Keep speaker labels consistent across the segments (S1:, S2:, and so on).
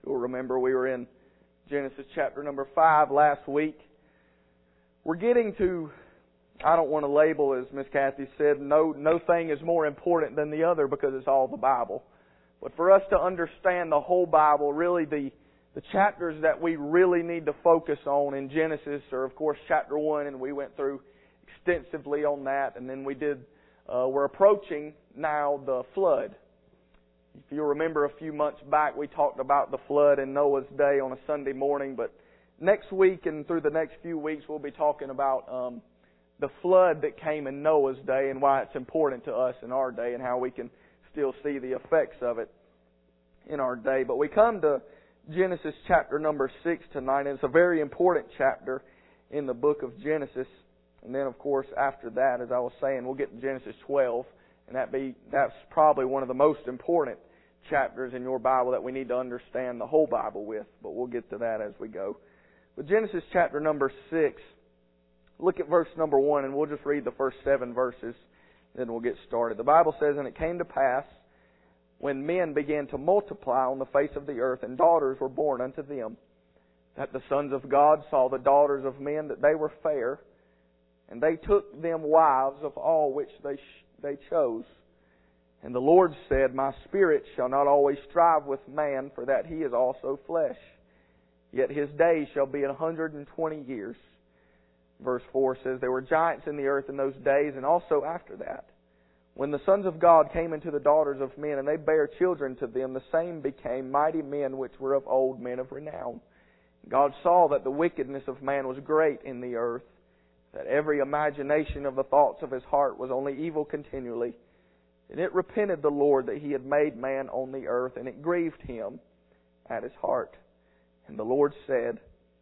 S1: You'll remember we were in Genesis chapter number 5 last week. We're getting to, I don't want to label, as Miss Kathy said, no thing is more important than the other because it's all the Bible. But for us to understand the whole Bible, really the chapters that we really need to focus on in Genesis are, of course, chapter 1, and we went through extensively on that. And then we're approaching now the flood. If you remember a few months back, we talked about the flood in Noah's day on a Sunday morning. But next week and through the next few weeks, we'll be talking about the flood that came in Noah's day and why it's important to us in our day and how we can still see the effects of it in our day. But we come to Genesis chapter number 6 tonight, and it's a very important chapter in the book of Genesis. And then, of course, after that, as I was saying, we'll get to Genesis 12, and that's probably one of the most important chapters in your Bible that we need to understand the whole Bible with. But we'll get to that as we go. But Genesis chapter number 6, look at verse number 1, and we'll just read the first 7 verses, then we'll get started. The Bible says, "And it came to pass, when men began to multiply on the face of the earth, and daughters were born unto them, that the sons of God saw the daughters of men, that they were fair, and they took them wives of all which they chose. And the Lord said, My spirit shall not always strive with man, for that he is also flesh. Yet his days shall be 120 years. Verse 4 says, There were giants in the earth in those days, and also after that. When the sons of God came into the daughters of men, and they bare children to them, the same became mighty men which were of old, men of renown. God saw that the wickedness of man was great in the earth, that every imagination of the thoughts of his heart was only evil continually. And it repented the Lord that he had made man on the earth, and it grieved him at his heart. And the Lord said,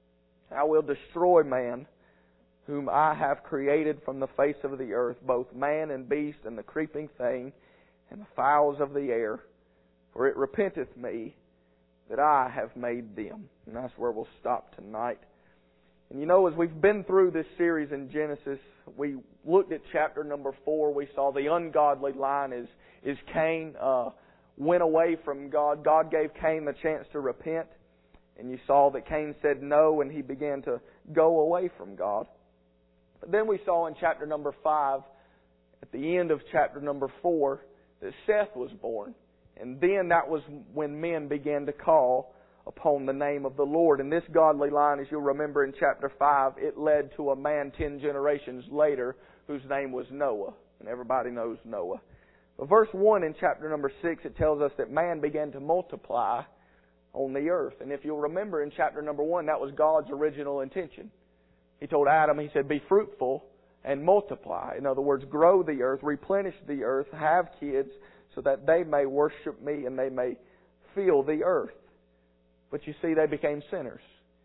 S1: I will destroy man, whom I have created from the face of the earth, both man and beast, and the creeping thing, and the fowls of the air. For it repenteth me that I have made them." And that's where we'll stop tonight. And you know, as we've been through this series in Genesis, we looked at chapter number 4. We saw the ungodly line is Cain went away from God. God gave Cain the chance to repent. And you saw that Cain said no, and he began to go away from God. But then we saw in chapter number 5, at the end of chapter number 4, that Seth was born. And then that was when men began to call upon the name of the Lord. And this godly line, as you'll remember in chapter 5, it led to a man 10 generations later whose name was Noah. And everybody knows Noah. But verse 1 in chapter number 6, it tells us that man began to multiply on the earth. And if you'll remember in chapter number 1, that was God's original intention. He told Adam, He said, be fruitful and multiply. In other words, grow the earth, replenish the earth, have kids so that they may worship me and they may fill the earth. But you see, they became sinners.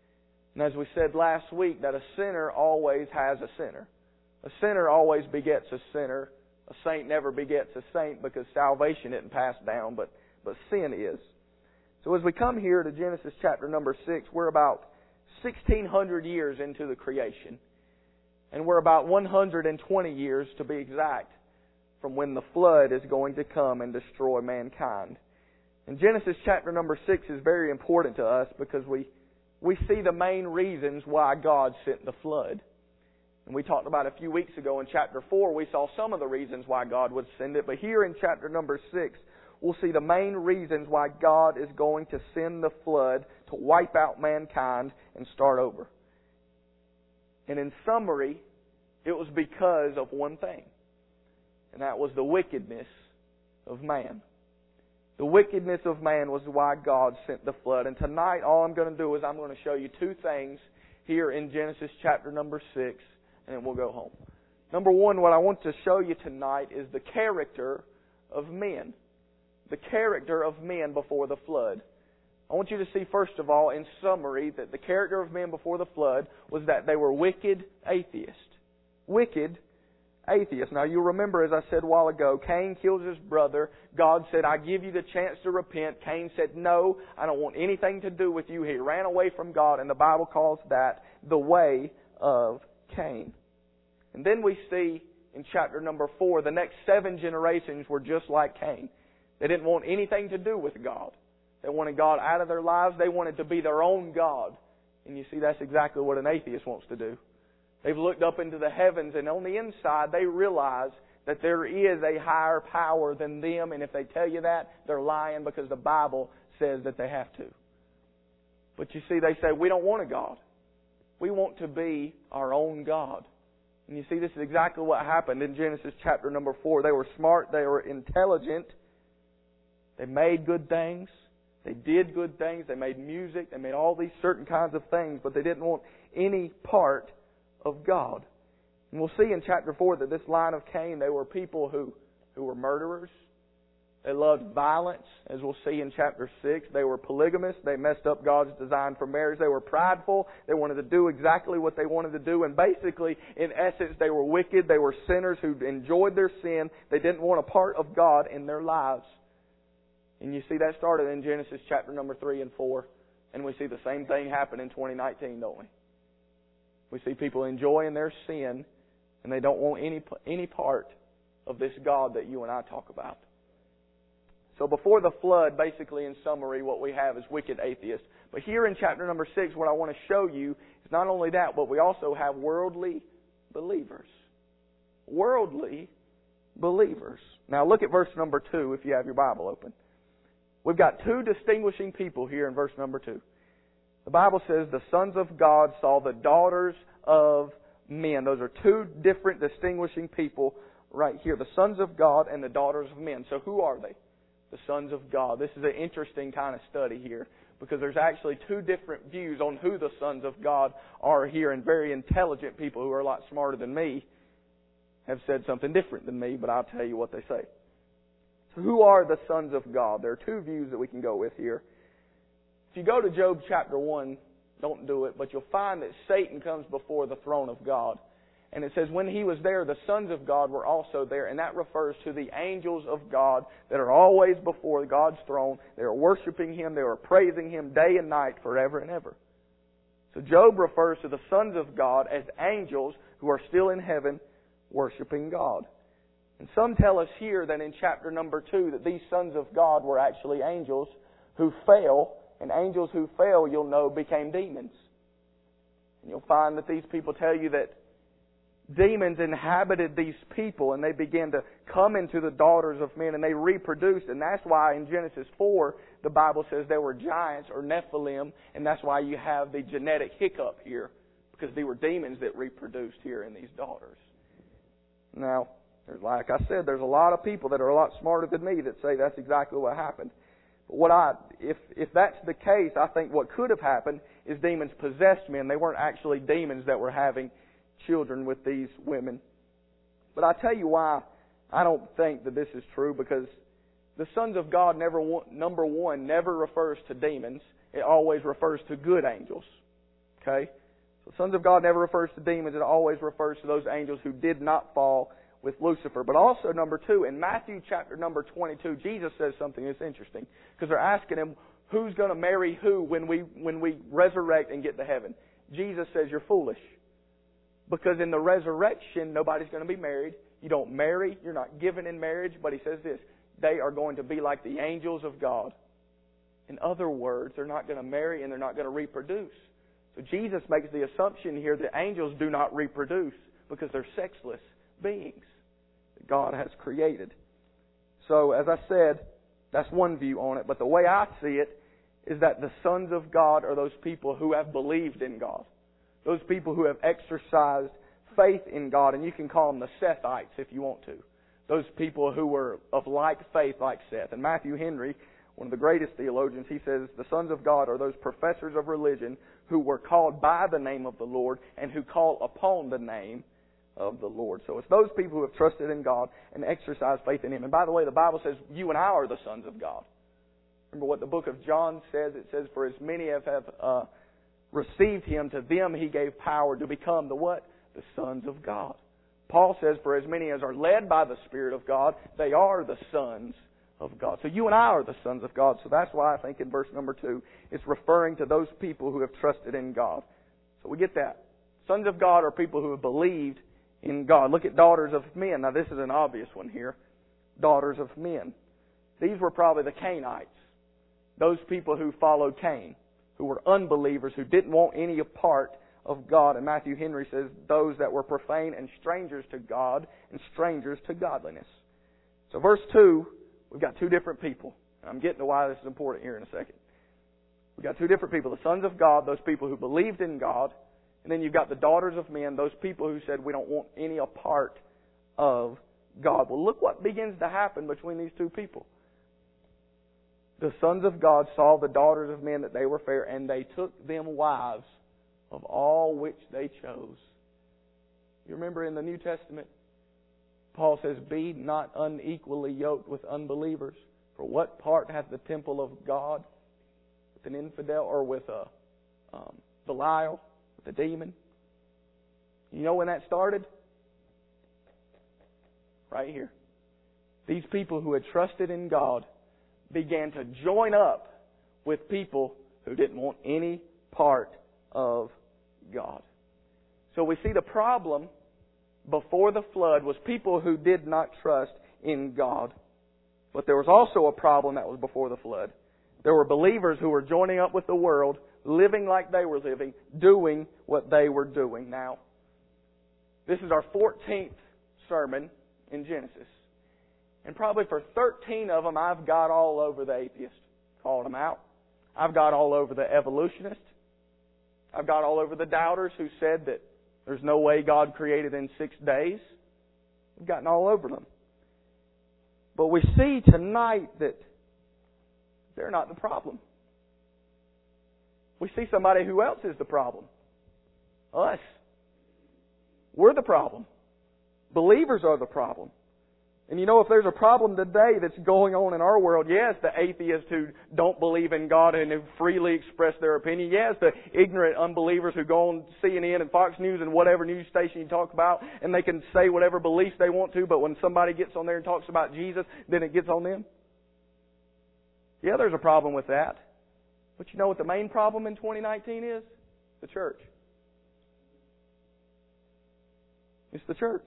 S1: And as we said last week, that a sinner always has a sinner. A sinner always begets a sinner. A saint never begets a saint because salvation isn't passed down, but sin is. So as we come here to Genesis chapter number 6, we're about 1,600 years into the creation. And we're about 120 years, to be exact, from when the flood is going to come and destroy mankind. And Genesis chapter number 6 is very important to us because we see the main reasons why God sent the flood. And we talked about a few weeks ago in chapter 4, we saw some of the reasons why God would send it. But here in chapter number 6, we'll see the main reasons why God is going to send the flood to wipe out mankind and start over. And in summary, it was because of one thing. And that was the wickedness of man. The wickedness of man was why God sent the flood. And tonight, all I'm going to do is I'm going to show you two things here in Genesis chapter number 6, and then we'll go home. Number one, what I want to show you tonight is the character of men. The character of men before the flood. I want you to see, first of all, in summary, that the character of men before the flood was that they were wicked atheists. Wicked atheists. Now, you'll remember, as I said a while ago, Cain kills his brother. God said, I give you the chance to repent. Cain said, no, I don't want anything to do with you. He ran away from God, and the Bible calls that the way of Cain. And then we see in chapter number 4, the next 7 generations were just like Cain. They didn't want anything to do with God. They wanted God out of their lives. They wanted to be their own God. And you see, that's exactly what an atheist wants to do. They've looked up into the heavens, and on the inside they realize that there is a higher power than them, and if they tell you that, they're lying, because the Bible says that they have to. But you see, they say, we don't want a God. We want to be our own God. And you see, this is exactly what happened in Genesis chapter number 4. They were smart, they were intelligent, they made good things, they did good things, they made music, they made all these certain kinds of things, but they didn't want any part of God. And we'll see in chapter 4 that this line of Cain, they were people who were murderers. They loved violence, as we'll see in chapter 6. They were polygamists. They messed up God's design for marriage. They were prideful. They wanted to do exactly what they wanted to do. And basically, in essence, they were wicked. They were sinners who enjoyed their sin. They didn't want a part of God in their lives. And you see, that started in Genesis chapter number 3 and 4. And we see the same thing happen in 2019, don't we? We see people enjoying their sin, and they don't want any part of this God that you and I talk about. So before the flood, basically in summary, what we have is wicked atheists. But here in chapter number 6, what I want to show you is not only that, but we also have worldly believers. Worldly believers. Now look at verse number 2 if you have your Bible open. We've got two distinguishing people here in verse number 2. The Bible says the sons of God saw the daughters of men. Those are two different distinguishing people right here. The sons of God and the daughters of men. So who are they? The sons of God. This is an interesting kind of study here, because there's actually two different views on who the sons of God are here, and very intelligent people who are a lot smarter than me have said something different than me, but I'll tell you what they say. So who are the sons of God? There are two views that we can go with here. If you go to Job chapter 1, don't do it, but you'll find that Satan comes before the throne of God. And it says, when he was there, the sons of God were also there. And that refers to the angels of God that are always before God's throne. They are worshiping Him. They are praising Him day and night forever and ever. So Job refers to the sons of God as angels who are still in heaven worshiping God. And some tell us here that in chapter number 2 that these sons of God were actually angels who fell. And angels who fell, you'll know, became demons. And you'll find that these people tell you that demons inhabited these people, and they began to come into the daughters of men, and they reproduced. And that's why in Genesis 4, the Bible says there were giants, or Nephilim, and that's why you have the genetic hiccup here, because they were demons that reproduced here in these daughters. Now, like I said, there's a lot of people that are a lot smarter than me that say that's exactly what happened. But if that's the case, I think what could have happened is demons possessed men. They weren't actually demons that were having children with these women. But I tell you why I don't think that this is true, because the sons of God never refers to demons. It always refers to good angels. Okay? So sons of God never refers to demons. It always refers to those angels who did not fall with Lucifer. But also, number 2, in Matthew chapter number 22, Jesus says something that's interesting, because they're asking Him, who's going to marry who when we resurrect and get to heaven? Jesus says, you're foolish. Because in the resurrection, nobody's going to be married. You don't marry. You're not given in marriage. But He says this, they are going to be like the angels of God. In other words, they're not going to marry and they're not going to reproduce. So Jesus makes the assumption here that angels do not reproduce because they're sexless beings that God has created. So, as I said, that's one view on it. But the way I see it is that the sons of God are those people who have believed in God. Those people who have exercised faith in God, and you can call them the Sethites if you want to. Those people who were of like faith like Seth. And Matthew Henry, one of the greatest theologians, he says the sons of God are those professors of religion who were called by the name of the Lord and who call upon the name of the Lord. So it's those people who have trusted in God and exercised faith in Him. And by the way, the Bible says you and I are the sons of God. Remember what the book of John says? It says, for as many have received Him, to them He gave power to become the what? The sons of God. Paul says, for as many as are led by the Spirit of God, they are the sons of God. So you and I are the sons of God. So that's why I think in verse number 2, it's referring to those people who have trusted in God. So we get that. Sons of God are people who have believed in God. Look at daughters of men. Now this is an obvious one here. Daughters of men. These were probably the Cainites. those people who followed Cain, who were unbelievers, who didn't want any part of God. And Matthew Henry says, those that were profane and strangers to God and strangers to godliness. So verse 2, we've got two different people. I'm getting to why this is important here in a second. We've got two different people. The sons of God, those people who believed in God. And then you've got the daughters of men, those people who said, we don't want any part of God. Well, look what begins to happen between these two people. The sons of God saw the daughters of men that they were fair, and they took them wives of all which they chose. You remember in the New Testament, Paul says, be not unequally yoked with unbelievers. For what part hath the temple of God with an infidel, or with Belial, with a demon? You know when that started? Right here. These people who had trusted in God began to join up with people who didn't want any part of God. So we see the problem before the flood was people who did not trust in God. But there was also a problem that was before the flood. There were believers who were joining up with the world, living like they were living, doing what they were doing. Now, this is our 14th sermon in Genesis. And probably for 13 of them, I've got all over the atheists, called them out. I've got all over the evolutionists. I've got all over the doubters who said that there's no way God created in 6 days. I've gotten all over them. But we see tonight that they're not the problem. We see somebody who else is the problem. Us. We're the problem. Believers are the problem. And you know, if there's a problem today that's going on in our world, yes, the atheists who don't believe in God and who freely express their opinion. Yes, the ignorant unbelievers who go on CNN and Fox News and whatever news station you talk about, and they can say whatever beliefs they want to, but when somebody gets on there and talks about Jesus, then it gets on them. Yeah, there's a problem with that. But you know what the main problem in 2019 is? The church. It's the church.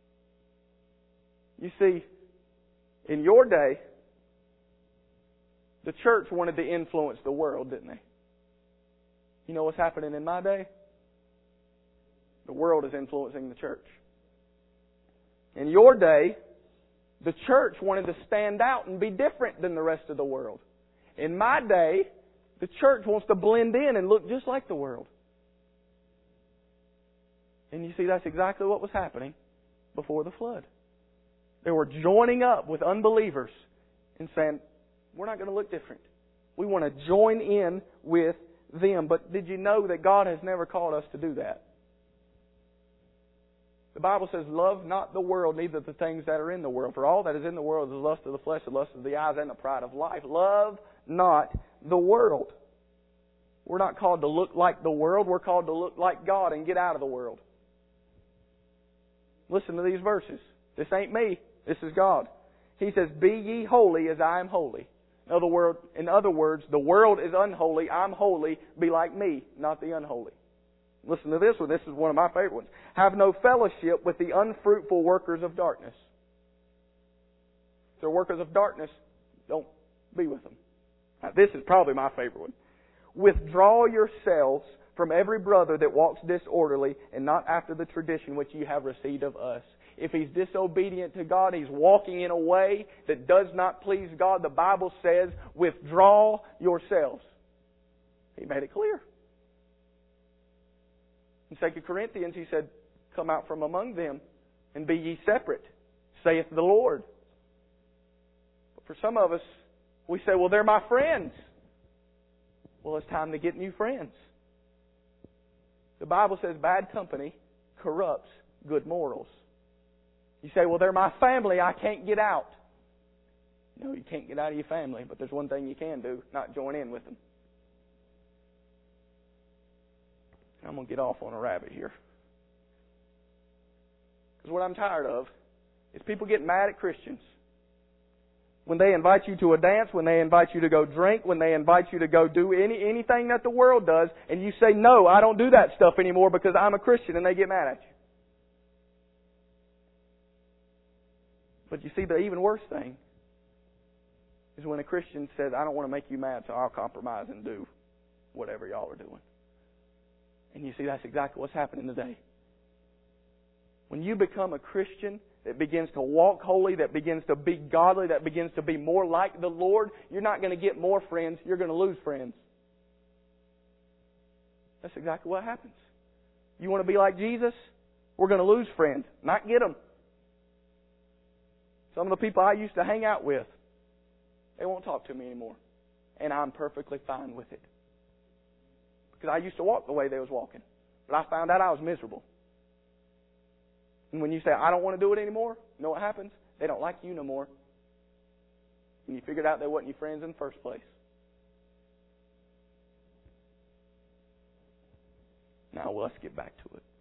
S1: You see, in your day, the church wanted to influence the world, didn't they? You know what's happening in my day? The world is influencing the church. In your day, the church wanted to stand out and be different than the rest of the world. In my day, the church wants to blend in and look just like the world. And you see, that's exactly what was happening before the flood. They were joining up with unbelievers and saying, we're not going to look different. We want to join in with them. But did you know that God has never called us to do that? The Bible says, love not the world, neither the things that are in the world. For all that is in the world is the lust of the flesh, the lust of the eyes, and the pride of life. Love not the world. We're not called to look like the world. We're called to look like God and get out of the world. Listen to these verses. This ain't me. This is God. He says, be ye holy as I am holy. In other words, the world is unholy. I'm holy. Be like me, not the unholy. Listen to this one. This is one of my favorite ones. Have no fellowship with the unfruitful workers of darkness. If they're workers of darkness, don't be with them. Now, this is probably my favorite one. Withdraw yourselves from every brother that walks disorderly and not after the tradition which ye have received of us. If he's disobedient to God, he's walking in a way that does not please God, the Bible says, withdraw yourselves. He made it clear. In 2 Corinthians, he said, come out from among them and be ye separate, saith the Lord. But for some of us, we say, well, they're my friends. Well, it's time to get new friends. The Bible says bad company corrupts good morals. You say, well, they're my family, I can't get out. No, you can't get out of your family, but there's one thing you can do, not join in with them. I'm going to get off on a rabbit here. Because what I'm tired of is people getting mad at Christians. When they invite you to a dance, when they invite you to go drink, when they invite you to go do anything that the world does, and you say, no, I don't do that stuff anymore because I'm a Christian, and they get mad at you. But you see, the even worse thing is when a Christian says, I don't want to make you mad, so I'll compromise and do whatever y'all are doing. And you see, that's exactly what's happening today. When you become a Christian that begins to walk holy, that begins to be godly, that begins to be more like the Lord, you're not going to get more friends, you're going to lose friends. That's exactly what happens. You want to be like Jesus? We're going to lose friends, not get them. Some of the people I used to hang out with, they won't talk to me anymore. And I'm perfectly fine with it. Because I used to walk the way they was walking. But I found out I was miserable. And when you say, I don't want to do it anymore, you know what happens? They don't like you no more. And you figured out they wasn't your friends in the first place. Now let's get back to it.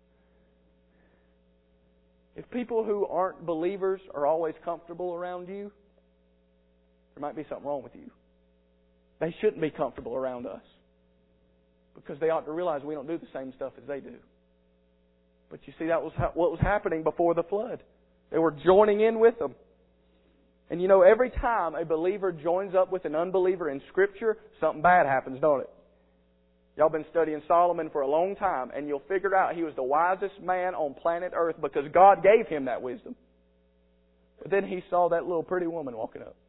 S1: If people who aren't believers are always comfortable around you, there might be something wrong with you. They shouldn't be comfortable around us. Because they ought to realize we don't do the same stuff as they do. But you see, that was what was happening before the flood. They were joining in with them. And you know, every time a believer joins up with an unbeliever in Scripture, something bad happens, don't it? Y'all been studying Solomon for a long time, and you'll figure out he was the wisest man on planet Earth because God gave him that wisdom. But then he saw that little pretty woman walking up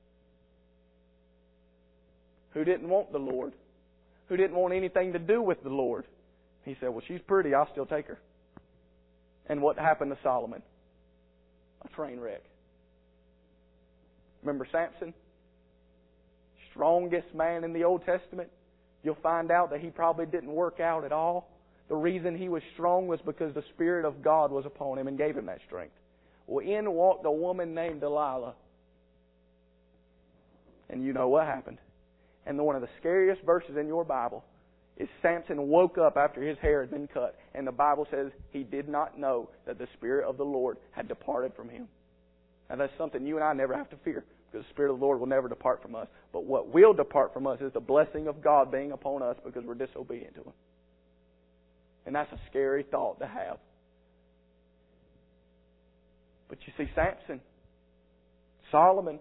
S1: who didn't want the Lord, who didn't want anything to do with the Lord. He said, well, she's pretty, I'll still take her. And what happened to Solomon? A train wreck. Remember Samson? Strongest man in the Old Testament. You'll find out that he probably didn't work out at all. The reason he was strong was because the Spirit of God was upon him and gave him that strength. Well, in walked a woman named Delilah. And you know what happened. And one of the scariest verses in your Bible is Samson woke up after his hair had been cut. And the Bible says he did not know that the Spirit of the Lord had departed from him. Now that's something you and I never have to fear, because the Spirit of the Lord will never depart from us. But what will depart from us is the blessing of God being upon us because we're disobedient to Him. And that's a scary thought to have. But you see, Samson, Solomon,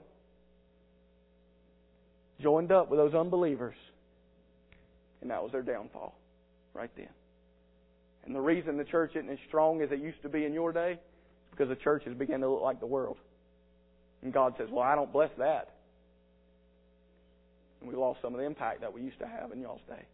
S1: joined up with those unbelievers. And that was their downfall right then. And the reason the church isn't as strong as it used to be in your day is because the church has begun to look like the world. And God says, well, I don't bless that. And we lost some of the impact that we used to have in y'all's day.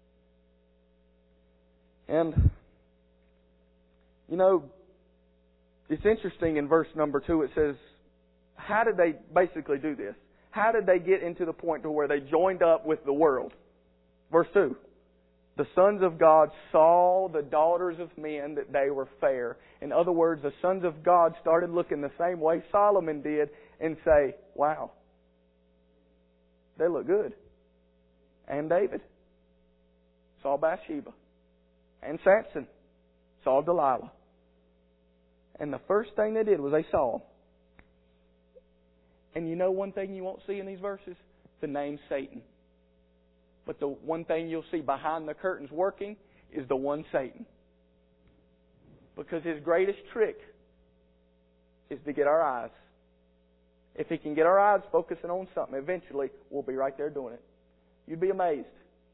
S1: And, you know, it's interesting in verse number 2, it says, how did they basically do this? How did they get into the point to where they joined up with the world? Verse 2, the sons of God saw the daughters of men that they were fair. In other words, the sons of God started looking the same way Solomon did and say, wow, they look good. And David saw Bathsheba. And Samson saw Delilah. And the first thing they did was they saw them. And you know one thing you won't see in these verses? The name Satan. But the one thing you'll see behind the curtains working is the one Satan. Because his greatest trick is to get our eyes. If he can get our eyes focusing on something, eventually we'll be right there doing it. You'd be amazed.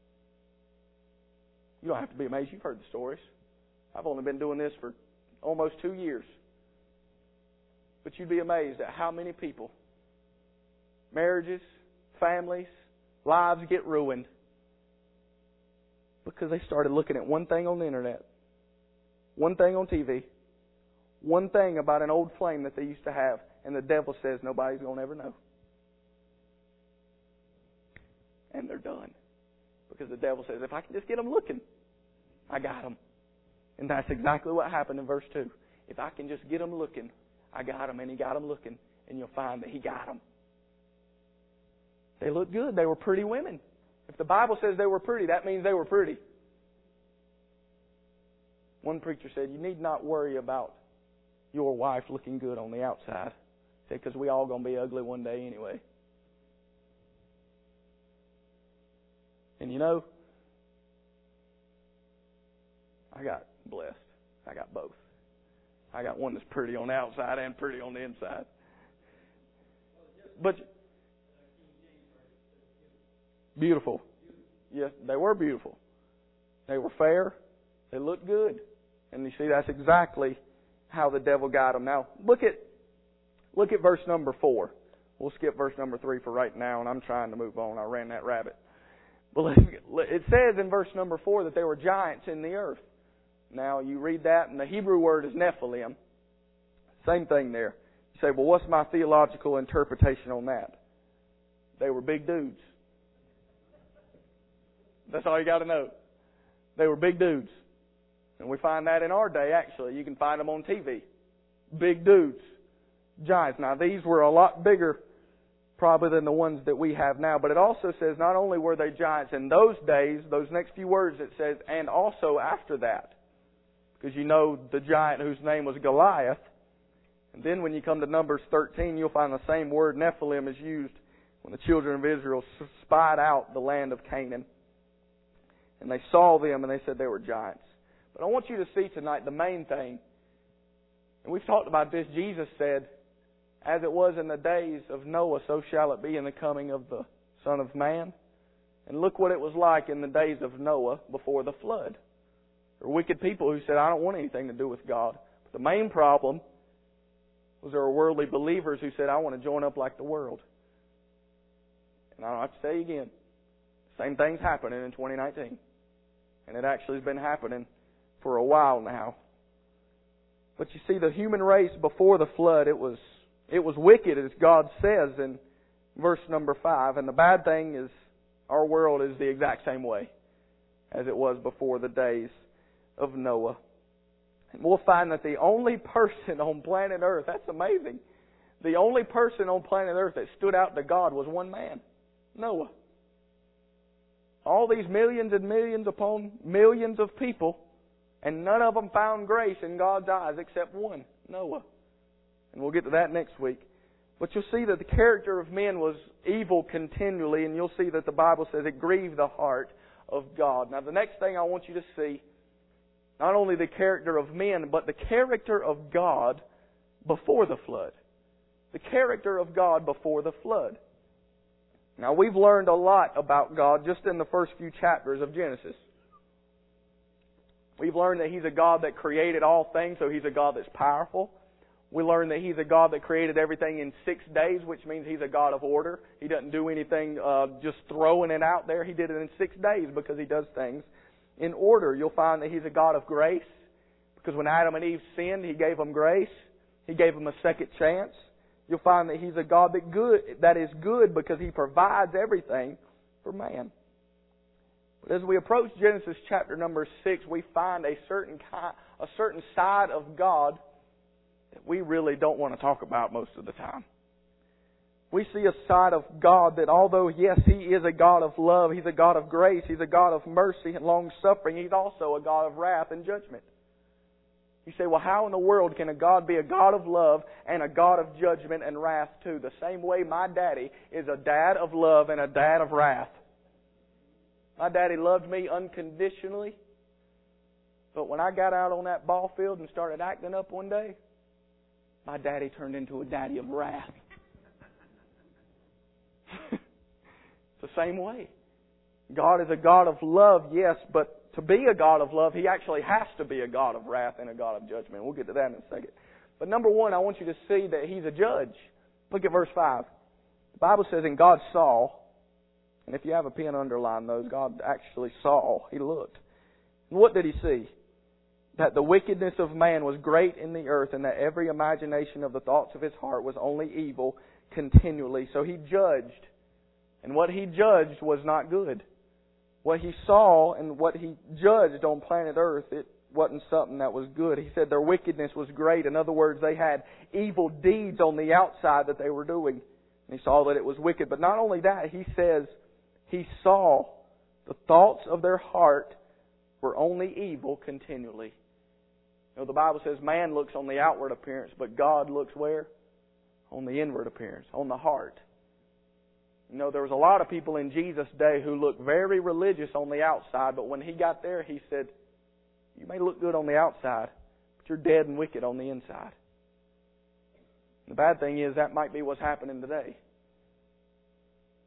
S1: You don't have to be amazed. You've heard the stories. I've only been doing this for almost 2 years. But you'd be amazed at how many people, marriages, families, lives get ruined because they started looking at one thing on the internet, one thing on TV, one thing about an old flame that they used to have, and the devil says nobody's going to ever know. And they're done. Because the devil says, if I can just get them looking, I got them. And that's exactly what happened in verse 2. If I can just get them looking, I got them. And he got them looking, and you'll find that he got them. They looked good. They were pretty women. If the Bible says they were pretty, that means they were pretty. One preacher said, you need not worry about your wife looking good on the outside. He said, because we all going to be ugly one day anyway. And you know, I got blessed. I got both. I got one that's pretty on the outside and pretty on the inside. But Beautiful. Yes, they were beautiful. They were fair. They looked good. And you see, that's exactly how the devil got them. Now, look at verse number 4. We'll skip verse number 3 for right now, and I'm trying to move on. I ran that rabbit. But it says in verse number 4 that there were giants in the earth. Now, you read that, and the Hebrew word is Nephilim. Same thing there. You say, well, what's my theological interpretation on that? They were big dudes. That's all you got to know. They were big dudes. And we find that in our day, actually. You can find them on TV. Big dudes. Giants. Now, these were a lot bigger probably than the ones that we have now. But it also says not only were they giants in those days, those next few words it says, and also after that. Because you know the giant whose name was Goliath. And then when you come to Numbers 13, you'll find the same word Nephilim is used when the children of Israel spied out the land of Canaan. And they saw them and they said they were giants. But I want you to see tonight the main thing. And we've talked about this. Jesus said, as it was in the days of Noah, so shall it be in the coming of the Son of Man. And look what it was like in the days of Noah before the flood. There were wicked people who said, I don't want anything to do with God. But the main problem was there were worldly believers who said, I want to join up like the world. And I don't have to say again, same thing's happening in 2019. And it actually has been happening for a while now. But you see, the human race before the flood, it was wicked, as God says in verse number 5. And the bad thing is, our world is the exact same way as it was before the days of Noah. And we'll find that the only person on planet Earth, that's amazing, the only person on planet Earth that stood out to God was one man, Noah. All these millions and millions upon millions of people, and none of them found grace in God's eyes except one, Noah. And we'll get to that next week. But you'll see that the character of men was evil continually, and you'll see that the Bible says it grieved the heart of God. Now the next thing I want you to see, not only the character of men, but the character of God before the flood. The character of God before the flood. Now we've learned a lot about God just in the first few chapters of Genesis. We've learned that He's a God that created all things, so He's a God that's powerful. We learned that He's a God that created everything in 6 days, which means He's a God of order. He doesn't do anything just throwing it out there. He did it in 6 days because He does things in order. You'll find that He's a God of grace, because when Adam and Eve sinned, He gave them grace. He gave them a second chance. You'll find that He's a God that is good because He provides everything for man. But as we approach Genesis chapter number 6, we find a certain side of God that we really don't want to talk about most of the time. We see a side of God that although, yes, He is a God of love, He's a God of grace, He's a God of mercy and long-suffering, He's also a God of wrath and judgment. You say, well, how in the world can a God be a God of love and a God of judgment and wrath too? The same way my daddy is a dad of love and a dad of wrath. My daddy loved me unconditionally, but when I got out on that ball field and started acting up one day, my daddy turned into a daddy of wrath. It's the same way. God is a God of love, yes, but to be a God of love, He actually has to be a God of wrath and a God of judgment. We'll get to that in a second. But number one, I want you to see that He's a judge. Look at verse 5. The Bible says, and God saw, and if you have a pen, underline those, God actually saw. He looked. And what did He see? That the wickedness of man was great in the earth, and that every imagination of the thoughts of his heart was only evil continually. So He judged. And what He judged was not good. What He saw and what He judged on planet Earth, it wasn't something that was good. He said their wickedness was great. In other words, they had evil deeds on the outside that they were doing. And He saw that it was wicked. But not only that, He says He saw the thoughts of their heart were only evil continually. You know, the Bible says man looks on the outward appearance, but God looks where? On the inward appearance, on the heart. You know, there was a lot of people in Jesus' day who looked very religious on the outside, but when He got there, He said, you may look good on the outside, but you're dead and wicked on the inside. The bad thing is that might be what's happening today.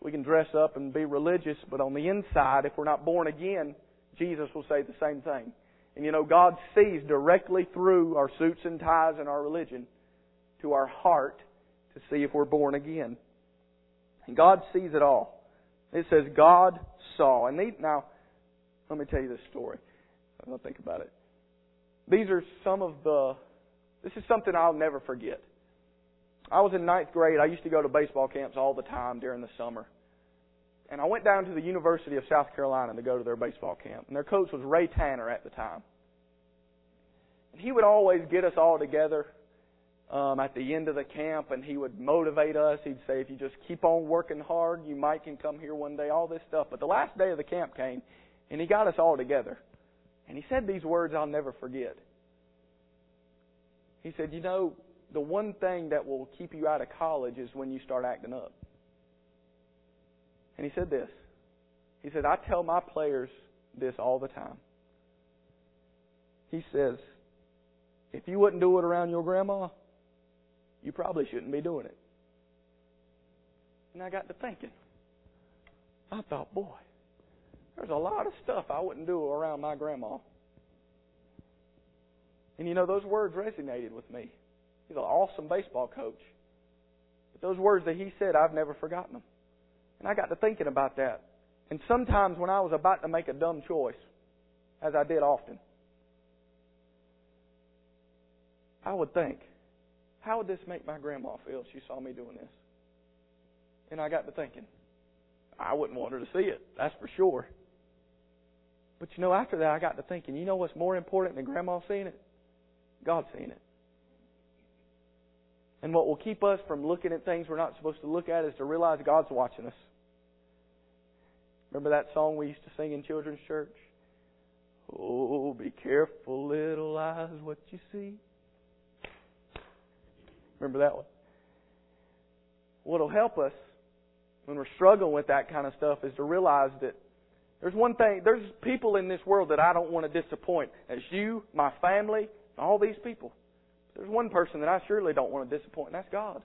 S1: We can dress up and be religious, but on the inside, if we're not born again, Jesus will say the same thing. And you know, God sees directly through our suits and ties and our religion to our heart to see if we're born again. And God sees it all. It says God saw. And now, let me tell you this story. I'm going to think about it. These are this is something I'll never forget. I was in 9th grade. I used to go to baseball camps all the time during the summer. And I went down to the University of South Carolina to go to their baseball camp. And their coach was Ray Tanner at the time. And he would always get us all together at the end of the camp, and he would motivate us. He'd say, if you just keep on working hard, you might can come here one day, all this stuff. But the last day of the camp came, and he got us all together. And he said these words I'll never forget. He said, you know, the one thing that will keep you out of college is when you start acting up. And he said this. He said, I tell my players this all the time. He says, if you wouldn't do it around your grandma, you probably shouldn't be doing it. And I got to thinking. I thought, boy, there's a lot of stuff I wouldn't do around my grandma. And you know, those words resonated with me. He's an awesome baseball coach. But those words that he said, I've never forgotten them. And I got to thinking about that. And sometimes when I was about to make a dumb choice, as I did often, I would think, how would this make my grandma feel if she saw me doing this? And I got to thinking, I wouldn't want her to see it, that's for sure. But you know, after that I got to thinking, you know what's more important than grandma seeing it? God seeing it. And what will keep us from looking at things we're not supposed to look at is to realize God's watching us. Remember that song we used to sing in children's church? Oh, be careful, little eyes, what you see. Remember that one? What'll help us when we're struggling with that kind of stuff is to realize that there's people in this world that I don't want to disappoint. That's you, my family, all these people. There's one person that I surely don't want to disappoint, and that's God.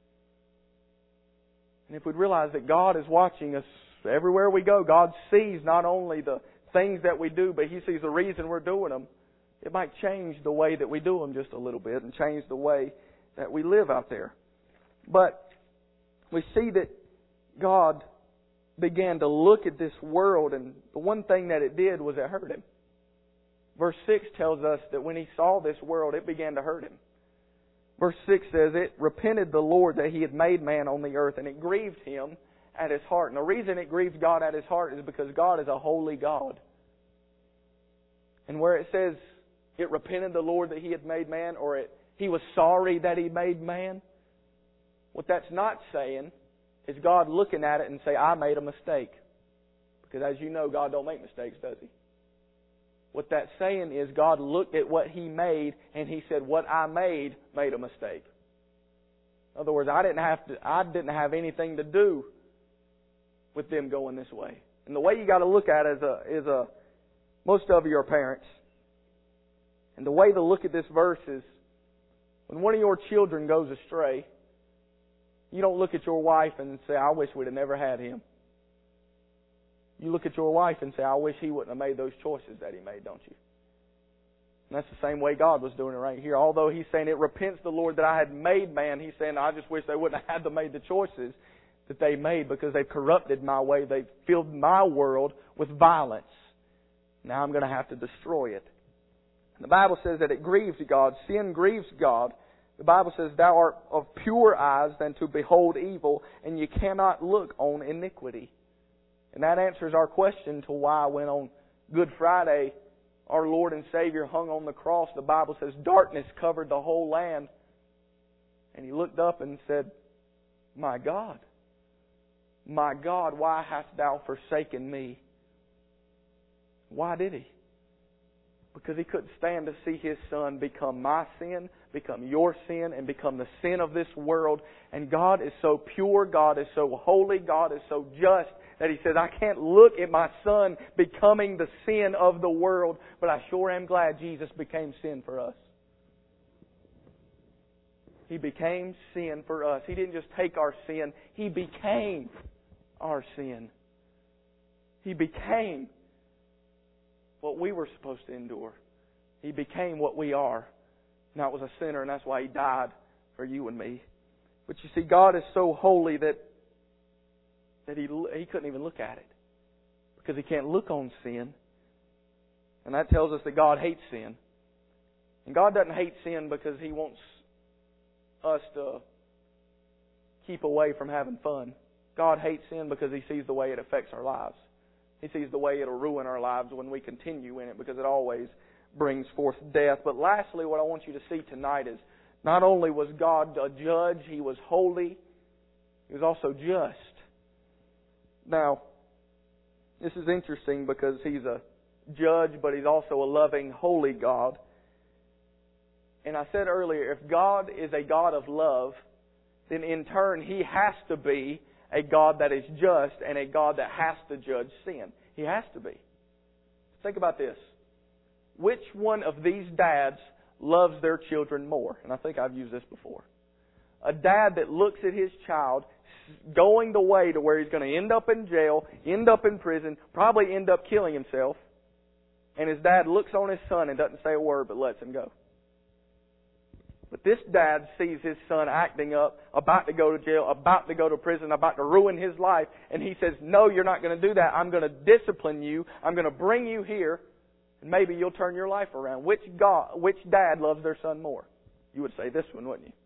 S1: And if we'd realize that God is watching us everywhere we go, God sees not only the things that we do, but He sees the reason we're doing them, it might change the way that we do them just a little bit and change the way that we live out there. But we see that God began to look at this world, and the one thing that it did was it hurt Him. Verse 6 tells us that when He saw this world, it began to hurt Him. Verse 6 says, it repented the Lord that He had made man on the earth, and it grieved Him at His heart. And the reason it grieved God at His heart is because God is a holy God. And where it says, it repented the Lord that He had made man, or He was sorry that He made man, what that's not saying is God looking at it and say, I made a mistake. Because as you know, God don't make mistakes, does He? What that's saying is God looked at what He made and He said, what I made a mistake. In other words, I didn't have anything to do with them going this way. And the way you got to look at it is most of you are parents. And the way to look at this verse is, when one of your children goes astray, you don't look at your wife and say, I wish we'd have never had him. You look at your wife and say, I wish he wouldn't have made those choices that he made, don't you? And that's the same way God was doing it right here. Although He's saying, it repents the Lord that I had made man, He's saying, I just wish they wouldn't have had to make the choices that they made because they've corrupted my way. They've filled my world with violence. Now I'm going to have to destroy it. And the Bible says that it grieves God. Sin grieves God. The Bible says, thou art of purer eyes than to behold evil, and you cannot look on iniquity. And that answers our question to why when on Good Friday our Lord and Savior hung on the cross, the Bible says darkness covered the whole land. And He looked up and said, my God, why hast thou forsaken me? Why did He? Because He couldn't stand to see His Son become my sin, become your sin, and become the sin of this world. And God is so pure, God is so holy, God is so just, that He says, I can't look at my Son becoming the sin of the world, but I sure am glad Jesus became sin for us. He became sin for us. He didn't just take our sin, He became our sin. He became what we were supposed to endure. He became what we are. And that was a sinner, and that's why He died for you and me. But you see, God is so holy that He couldn't even look at it. Because He can't look on sin. And that tells us that God hates sin. And God doesn't hate sin because He wants us to keep away from having fun. God hates sin because He sees the way it affects our lives. He sees the way it'll ruin our lives when we continue in it, because it always brings forth death. But lastly, what I want you to see tonight is not only was God a judge, He was holy, He was also just. Now, this is interesting because He's a judge, but He's also a loving, holy God. And I said earlier, if God is a God of love, then in turn He has to be a God that is just and a God that has to judge sin. He has to be. Think about this. Which one of these dads loves their children more? And I think I've used this before. A dad that looks at his child going the way to where he's going to end up in jail, end up in prison, probably end up killing himself, and his dad looks on his son and doesn't say a word but lets him go. But this dad sees his son acting up, about to go to jail, about to go to prison, about to ruin his life, and he says, "No, you're not going to do that. I'm going to discipline you. I'm going to bring you here, and maybe you'll turn your life around." Which dad loves their son more? You would say this one, wouldn't you?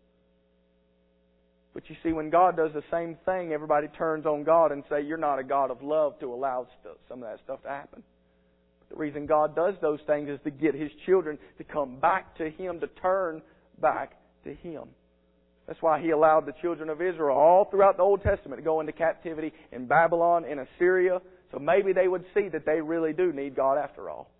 S1: But you see, when God does the same thing, everybody turns on God and say, "You're not a God of love to allow some of that stuff to happen." But the reason God does those things is to get His children to come back to Him, to turn back to Him. That's why He allowed the children of Israel all throughout the Old Testament to go into captivity in Babylon, in Assyria, so maybe they would see that they really do need God after all.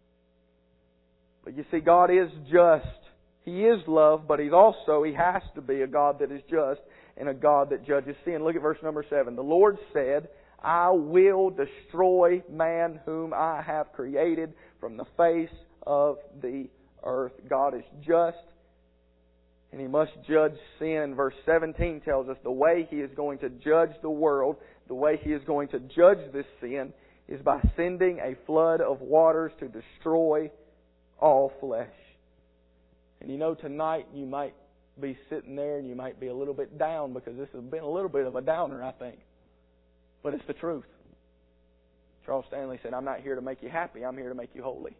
S1: But you see, God is just. He is love, but He has to be a God that is just and a God that judges sin. Look at verse number 7. The Lord said, "I will destroy man whom I have created from the face of the earth." God is just, and He must judge sin. Verse 17 tells us the way He is going to judge the world, the way He is going to judge this sin, is by sending a flood of waters to destroy all flesh. And you know, tonight you might be sitting there and you might be a little bit down because this has been a little bit of a downer, I think. But it's the truth. Charles Stanley said, "I'm not here to make you happy, I'm here to make you holy."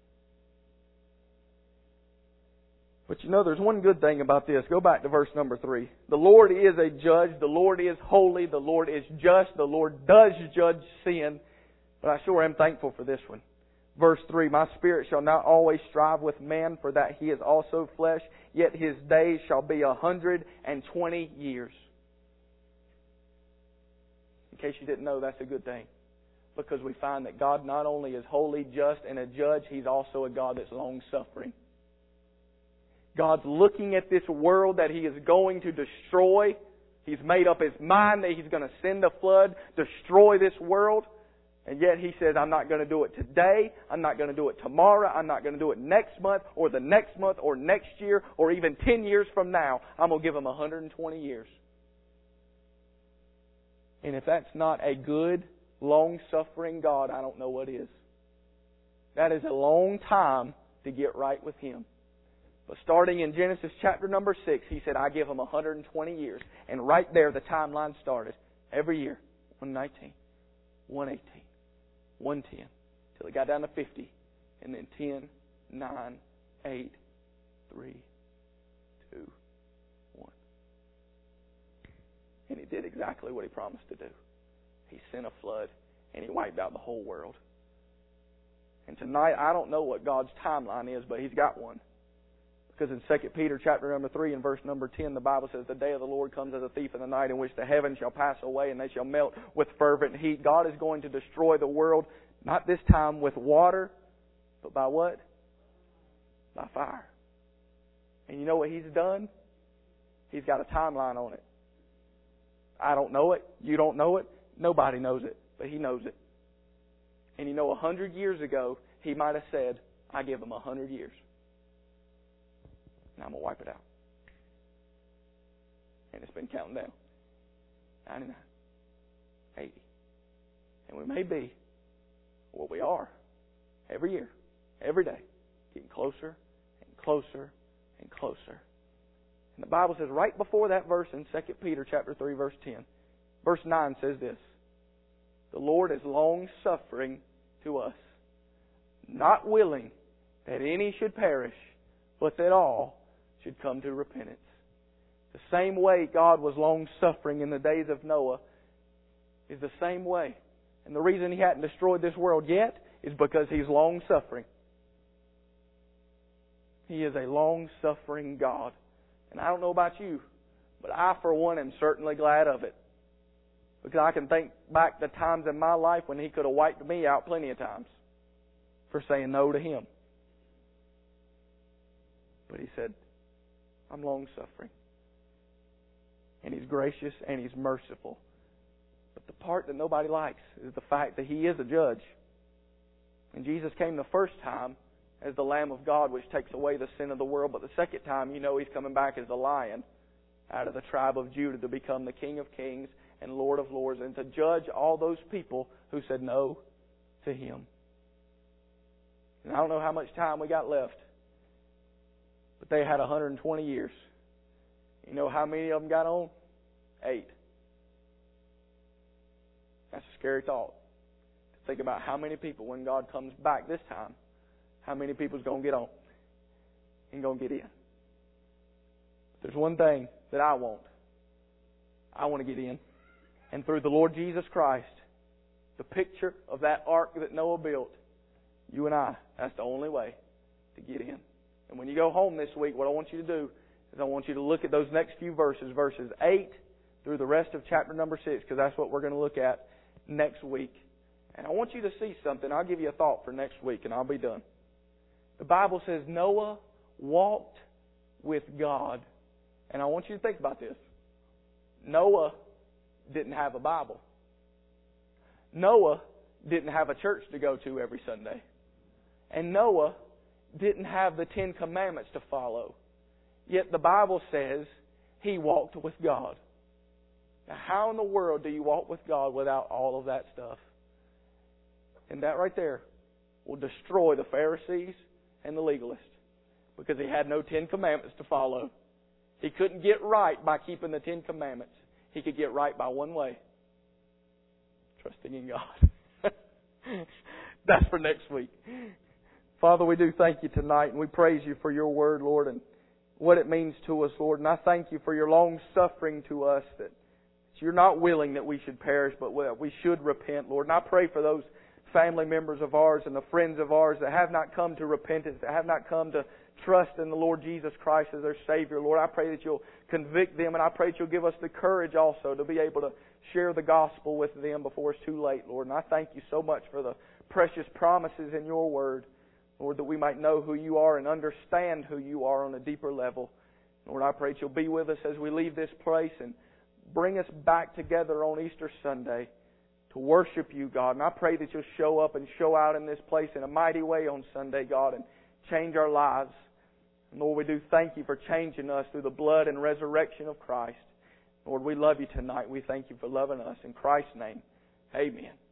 S1: But you know, there's one good thing about this. Go back to verse number 3. The Lord is a judge. The Lord is holy. The Lord is just. The Lord does judge sin. But I sure am thankful for this one. Verse 3, "My spirit shall not always strive with man, for that he is also flesh, yet his days shall be 120 years. In case you didn't know, that's a good thing. Because we find that God not only is holy, just, and a judge, He's also a God that's long-suffering. God's looking at this world that He is going to destroy. He's made up His mind that He's going to send a flood, destroy this world. And yet He says, "I'm not going to do it today. I'm not going to do it tomorrow. I'm not going to do it next month or the next month or next year or even 10 years from now. I'm going to give them 120 years. And if that's not a good, long-suffering God, I don't know what is. That is a long time to get right with Him. But starting in Genesis chapter number 6, He said, "I give them 120 years. And right there, the timeline started. Every year, 119, 118. 110, till it got down to 50, and then 10, 9, 8, 3, 2, 1. And He did exactly what He promised to do. He sent a flood, and He wiped out the whole world. And tonight, I don't know what God's timeline is, but He's got one. Because in 2 Peter chapter number 3 and verse number 10, the Bible says, "The day of the Lord comes as a thief in the night, in which the heavens shall pass away and they shall melt with fervent heat." God is going to destroy the world, not this time with water, but by what? By fire. And you know what He's done? He's got a timeline on it. I don't know it. You don't know it. Nobody knows it, but He knows it. And you know, 100 years ago, He might have said, "I give them 100 years. And I'm going to wipe it out." And it's been counting down. 99, 8, And we may be what we are every year, every day, getting closer and closer and closer. And the Bible says right before that verse in 2 Peter chapter 3, verse 10, verse 9 says this, the Lord is long-suffering to us, not willing that any should perish, but that all should come to repentance. The same way God was long-suffering in the days of Noah is the same way. And the reason He hadn't destroyed this world yet is because He's long-suffering. He is a long-suffering God. And I don't know about you, but I, for one, am certainly glad of it. Because I can think back to times in my life when He could have wiped me out plenty of times for saying no to Him. But He said, I'm long-suffering. And He's gracious and He's merciful. But the part that nobody likes is the fact that He is a judge. And Jesus came the first time as the Lamb of God which takes away the sin of the world. But the second time, He's coming back as the Lion out of the tribe of Judah to become the King of Kings and Lord of Lords and to judge all those people who said no to Him. And I don't know how much time we got left, but they had 120 years. You know how many of them got on? 8. That's a scary thought. To think about how many people, when God comes back this time, how many people's going to get on and going to get in. There's one thing that I want. I want to get in. And through the Lord Jesus Christ, the picture of that ark that Noah built, you and I, that's the only way to get in. And when you go home this week, what I want you to do is I want you to look at those next few verses, verses 8 through the rest of chapter number 6, because that's what we're going to look at next week. And I want you to see something. I'll give you a thought for next week, and I'll be done. The Bible says Noah walked with God. And I want you to think about this. Noah didn't have a Bible. Noah didn't have a church to go to every Sunday. And Noah didn't have the 10 Commandments to follow. Yet the Bible says he walked with God. Now, how in the world do you walk with God without all of that stuff? And that right there will destroy the Pharisees and the legalists, because he had no 10 Commandments to follow. He couldn't get right by keeping the 10 Commandments. He could get right by one way: trusting in God. That's for next week. Father, we do thank You tonight, and we praise You for Your Word, Lord, and what it means to us, Lord. And I thank You for Your long suffering to us, that You're not willing that we should perish, but we should repent, Lord. And I pray for those family members of ours and the friends of ours that have not come to repentance, that have not come to trust in the Lord Jesus Christ as their Savior. Lord, I pray that You'll convict them, and I pray that You'll give us the courage also to be able to share the gospel with them before it's too late, Lord. And I thank You so much for the precious promises in Your Word, Lord, that we might know who You are and understand who You are on a deeper level. Lord, I pray that You'll be with us as we leave this place and bring us back together on Easter Sunday to worship You, God. And I pray that You'll show up and show out in this place in a mighty way on Sunday, God, and change our lives. And Lord, we do thank You for changing us through the blood and resurrection of Christ. Lord, we love You tonight. We thank You for loving us. In Christ's name, amen.